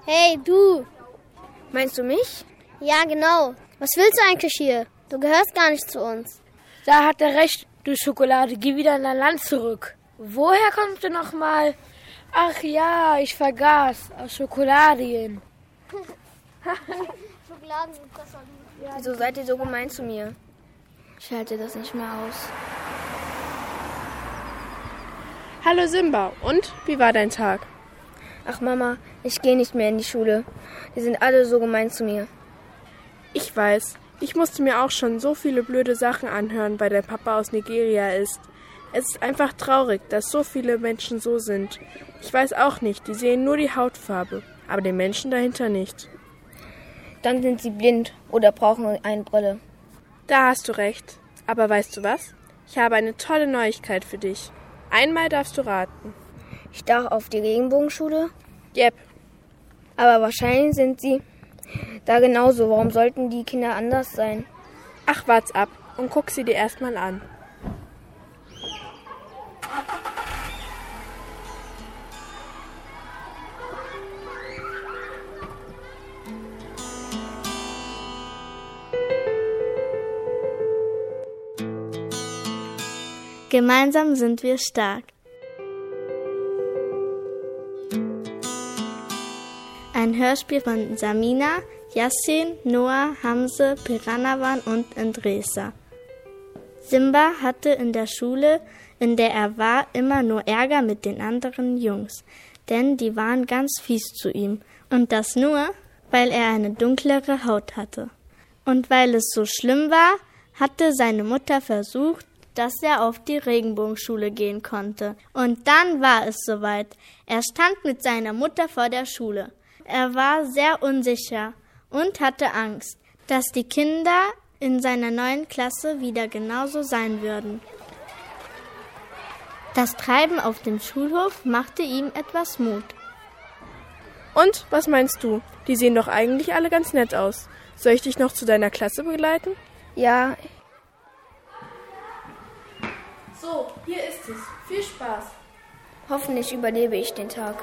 Hey, du! Meinst du mich? Ja, genau. Was willst du eigentlich hier? Du gehörst gar nicht zu uns. Da hat er recht, du Schokolade. Geh wieder in dein Land zurück. Woher kommst du nochmal? Ach ja, ich vergaß. Aus Schokoladien. Schokoladen sind das gut. Wieso seid ihr so gemein zu mir? Ich halte das nicht mehr aus. Hallo Simba, und wie war dein Tag? Ach Mama, ich gehe nicht mehr in die Schule. Die sind alle so gemein zu mir. Ich weiß, ich musste mir auch schon so viele blöde Sachen anhören, weil dein Papa aus Nigeria ist. Es ist einfach traurig, dass so viele Menschen so sind. Ich weiß auch nicht, die sehen nur die Hautfarbe, aber den Menschen dahinter nicht. Dann sind sie blind oder brauchen eine Brille. Da hast du recht. Aber weißt du was? Ich habe eine tolle Neuigkeit für dich. Einmal darfst du raten. Ich darf auf die Regenbogenschule? Jep. Aber wahrscheinlich sind sie da genauso. Warum sollten die Kinder anders sein? Ach, wart's ab und guck sie dir erstmal an. Gemeinsam sind wir stark. Ein Hörspiel von Samina, Yassin, Noah, Hamze, Piranawan und Endresa. Simba hatte in der Schule, in der er war, immer nur Ärger mit den anderen Jungs, denn die waren ganz fies zu ihm. Und das nur, weil er eine dunklere Haut hatte. Und weil es so schlimm war, hatte seine Mutter versucht, dass er auf die Regenbogenschule gehen konnte. Und dann war es soweit. Er stand mit seiner Mutter vor der Schule. Er war sehr unsicher und hatte Angst, dass die Kinder in seiner neuen Klasse wieder genauso sein würden. Das Treiben auf dem Schulhof machte ihm etwas Mut. Und, was meinst du? Die sehen doch eigentlich alle ganz nett aus. Soll ich dich noch zu deiner Klasse begleiten? Ja. So, hier ist es. Viel Spaß. Hoffentlich überlebe ich den Tag.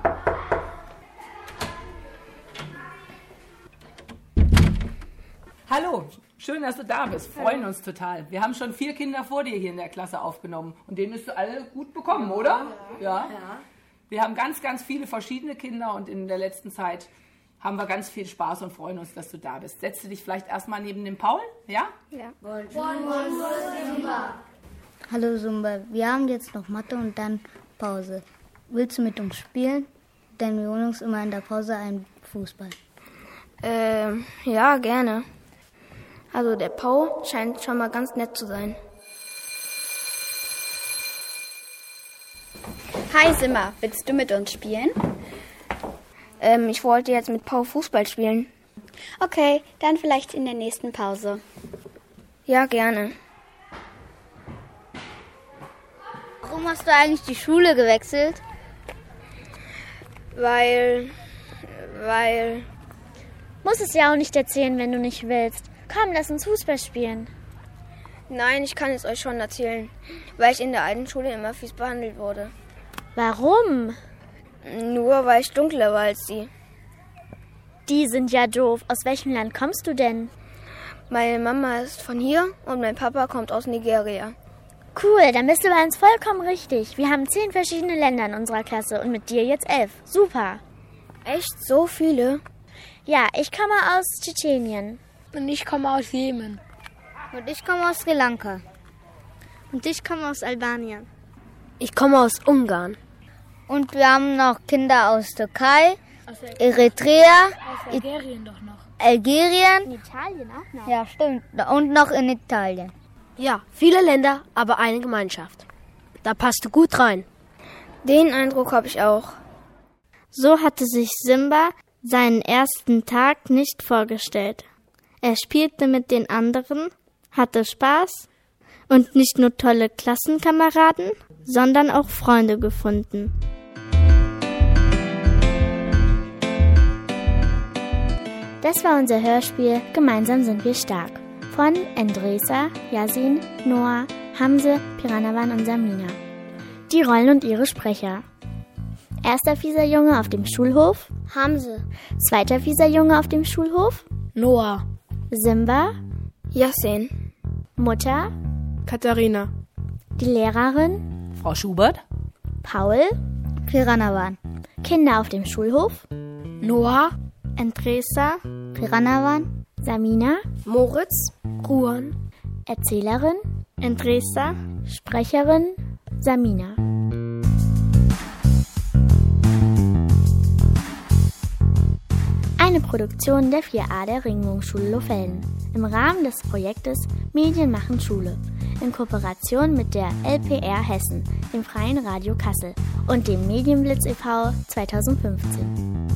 Hallo, schön, dass du da bist. Freuen uns total. Wir haben schon 4 Kinder vor dir hier in der Klasse aufgenommen. Und denen bist du alle gut bekommen, oder? Ja. Wir haben ganz, ganz viele verschiedene Kinder und in der letzten Zeit haben wir ganz viel Spaß und freuen uns, dass du da bist. Setz dich vielleicht erstmal neben dem Paul, ja? Ja. Hallo Simba, wir haben jetzt noch Mathe und dann Pause. Willst du mit uns spielen? Denn wir holen uns immer in der Pause einen Fußball. Ja, gerne. Also der Paul scheint schon mal ganz nett zu sein. Hi Simba, willst du mit uns spielen? Ich wollte jetzt mit Paul Fußball spielen. Okay, dann vielleicht in der nächsten Pause. Ja, gerne. Warum hast du eigentlich die Schule gewechselt? Weil... Muss es ja auch nicht erzählen, wenn du nicht willst. Komm, lass uns Fußball spielen. Nein, ich kann es euch schon erzählen. Weil ich in der alten Schule immer fies behandelt wurde. Warum? Nur weil ich dunkler war als sie. Die sind ja doof. Aus welchem Land kommst du denn? Meine Mama ist von hier und mein Papa kommt aus Nigeria. Cool, dann bist du bei uns vollkommen richtig. Wir haben 10 verschiedene Länder in unserer Klasse und mit dir jetzt 11. Super. Echt? So viele? Ja, ich komme aus Tschetschenien. Und ich komme aus Jemen. Und ich komme aus Sri Lanka. Und ich komme aus Albanien. Ich komme aus Ungarn. Und wir haben noch Kinder aus Türkei, Eritrea, Aus Algerien doch noch. Algerien. In Italien auch noch. Ja, stimmt. Und noch in Italien. Ja, viele Länder, aber eine Gemeinschaft. Da passt du gut rein. Den Eindruck habe ich auch. So hatte sich Simba seinen ersten Tag nicht vorgestellt. Er spielte mit den anderen, hatte Spaß und nicht nur tolle Klassenkameraden, sondern auch Freunde gefunden. Das war unser Hörspiel Gemeinsam sind wir stark von Endresa, Yassin, Noah, Hamze, Piranawan und Samina. Die Rollen und ihre Sprecher. Erster fieser Junge auf dem Schulhof. Hamse. Zweiter fieser Junge auf dem Schulhof. Noah. Simba. Yasin. Mutter. Katharina. Die Lehrerin. Frau Schubert. Paul. Piranavan. Kinder auf dem Schulhof. Noah. Andresa. Piranavan. Samina. Moritz. Ruan. Erzählerin. Andresa. Sprecherin. Samina. Eine Produktion der 4a der Ringwung-Schule Lohfelden im Rahmen des Projektes Medien machen Schule in Kooperation mit der LPR Hessen, dem Freien Radio Kassel und dem Medienblitz e.V. 2015.